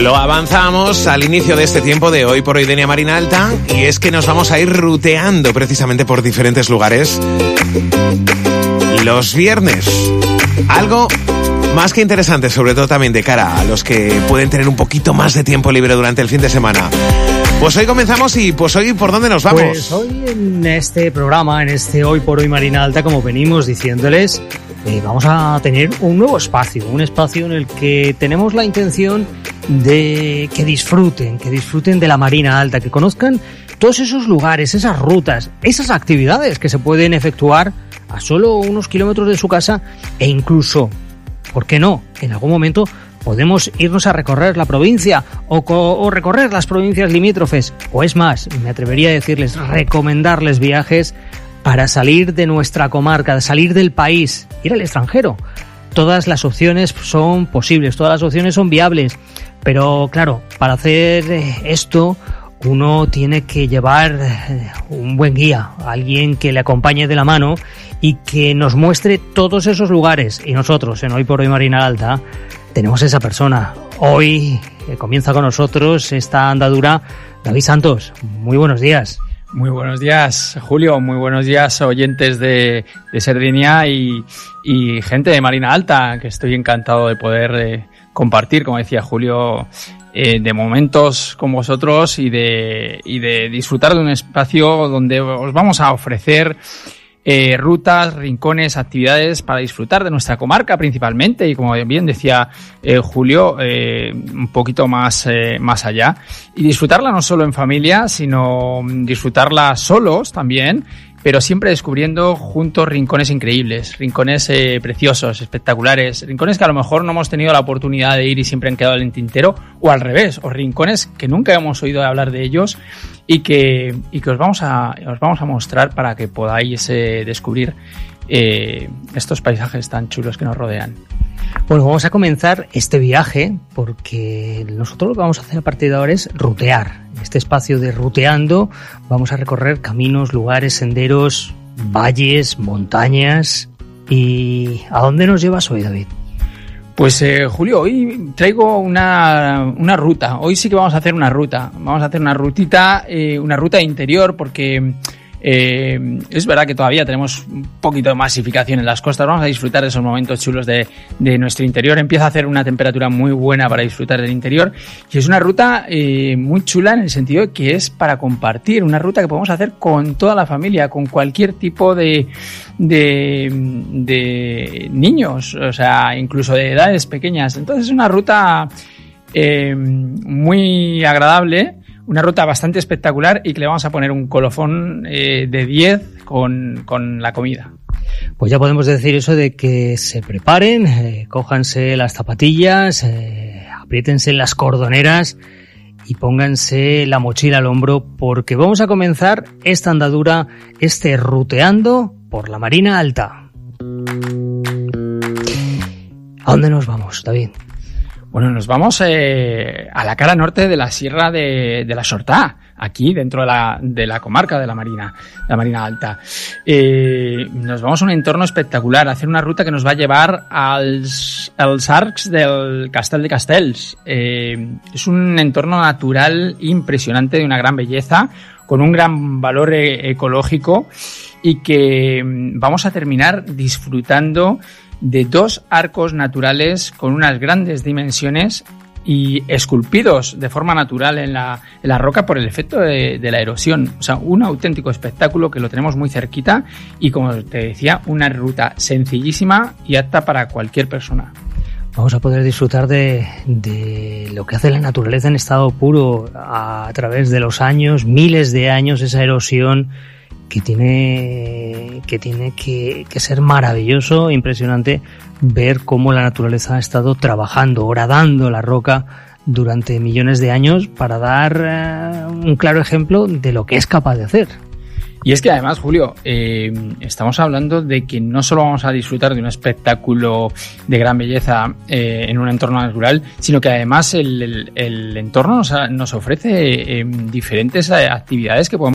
Lo avanzamos al inicio de este tiempo de Hoy por Hoy Denia Marina Alta, y es que nos vamos a ir ruteando precisamente por diferentes lugares los viernes. Algo más que interesante, sobre todo también de cara a los que pueden tener un poquito más de tiempo libre durante el fin de semana. Pues hoy comenzamos y pues hoy ¿por dónde nos vamos? Pues hoy en este programa, en este Hoy por Hoy Marina Alta, como venimos diciéndoles, vamos a tener un nuevo espacio, un espacio en el que tenemos la intención de que disfruten de la Marina Alta, que conozcan todos esos lugares, esas rutas, esas actividades que se pueden efectuar a solo unos kilómetros de su casa e incluso, ¿por qué no?, en algún momento podemos irnos a recorrer la provincia o recorrer las provincias limítrofes, o es más, me atrevería a decirles, recomendarles viajes para salir de nuestra comarca, de salir del país, ir al extranjero. Todas las opciones son posibles, todas las opciones son viables, pero claro, para hacer esto uno tiene que llevar un buen guía, alguien que le acompañe de la mano y que nos muestre todos esos lugares. Y nosotros, en Hoy por Hoy Marina Alta, tenemos esa persona. Hoy comienza con nosotros esta andadura David Santos. Muy buenos días. Muy buenos días, Julio. Muy buenos días, oyentes de Sardenia y gente de Marina Alta, que estoy encantado de poder compartir, como decía Julio, de momentos con vosotros y de disfrutar de un espacio donde os vamos a ofrecer rutas, rincones, actividades para disfrutar de nuestra comarca principalmente, y como bien decía Julio, un poquito más allá, y disfrutarla no solo en familia, sino disfrutarla solos también, pero siempre descubriendo juntos rincones increíbles, rincones preciosos, espectaculares, rincones que a lo mejor no hemos tenido la oportunidad de ir y siempre han quedado en el tintero, o al revés, o rincones que nunca hemos oído hablar de ellos y que os vamos a mostrar para que podáis descubrir estos paisajes tan chulos que nos rodean. Bueno, vamos a comenzar este viaje porque nosotros lo que vamos a hacer a partir de ahora es rutear. En este espacio de ruteando vamos a recorrer caminos, lugares, senderos, valles, montañas. ¿Y a dónde nos llevas hoy, David? Pues Julio, hoy traigo una ruta. Hoy sí que vamos a hacer una ruta. Vamos a hacer una rutita, una ruta interior, porque es verdad que todavía tenemos un poquito de masificación en las costas. Vamos a disfrutar de esos momentos chulos de nuestro interior. Empieza a hacer una temperatura muy buena para disfrutar del interior, y es una ruta muy chula en el sentido de que es para compartir, una ruta que podemos hacer con toda la familia, con cualquier tipo de niños, o sea, incluso de edades pequeñas. Entonces es una ruta muy agradable, una ruta bastante espectacular, y que le vamos a poner un colofón de 10 con la comida. Pues ya podemos decir eso de que se preparen, cójanse las zapatillas, apriétense las cordoneras y pónganse la mochila al hombro, porque vamos a comenzar esta andadura, este ruteando por la Marina Alta. ¿A dónde nos vamos, David? Bueno, nos vamos a la cara norte de la Sierra de la Sortá, aquí dentro de la comarca de la Marina Alta. Nos vamos a un entorno espectacular, a hacer una ruta que nos va a llevar als arcs del Castell de Castells. Es un entorno natural impresionante, de una gran belleza, con un gran valor ecológico, y que vamos a terminar disfrutando de 2 arcos naturales con unas grandes dimensiones y esculpidos de forma natural en la roca por el efecto de la erosión. O sea, un auténtico espectáculo que lo tenemos muy cerquita, y como te decía, una ruta sencillísima y apta para cualquier persona. Vamos a poder disfrutar de lo que hace la naturaleza en estado puro a través de los años, miles de años, esa erosión que tiene que ser maravilloso, impresionante ver cómo la naturaleza ha estado trabajando, horadando la roca durante millones de años para dar un claro ejemplo de lo que es capaz de hacer. Y es que además, Julio, estamos hablando de que no solo vamos a disfrutar de un espectáculo de gran belleza en un entorno natural, sino que además el entorno nos ofrece diferentes actividades que podemos